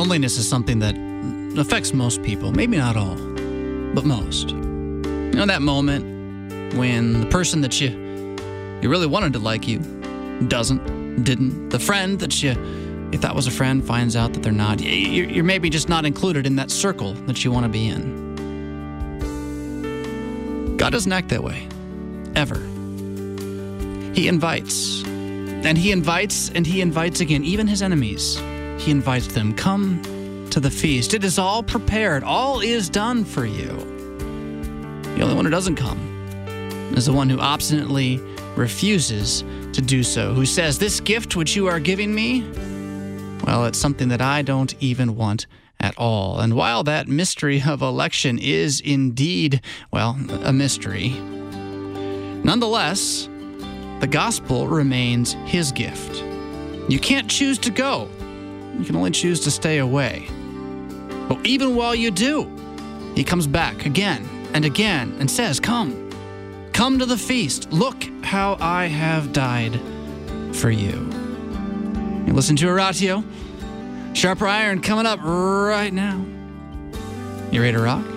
Loneliness is something that affects most people. Maybe not all, but most. You know that moment when the person that you really wanted to like you didn't. The friend that you thought was a friend finds out that they're not. You're maybe just not included in that circle that you want to be in. God doesn't act that way. Ever. He invites. And he invites, and he invites again. Even his enemies. He invites them. Come to the feast. It is all prepared. All is done for you. The only one who doesn't come is the one who obstinately refuses to do so. Who says, this gift which you are giving me, well, it's something that I don't even want at all. And while that mystery of election is indeed, well, a mystery, nonetheless, the gospel remains his gift. You can't choose to go. You can only choose to stay away. But even while you do, he comes back again and again and says, come to the feast. Look how I have died for you. You listen to Oratio. Sharper Iron coming up right now. You ready to rock?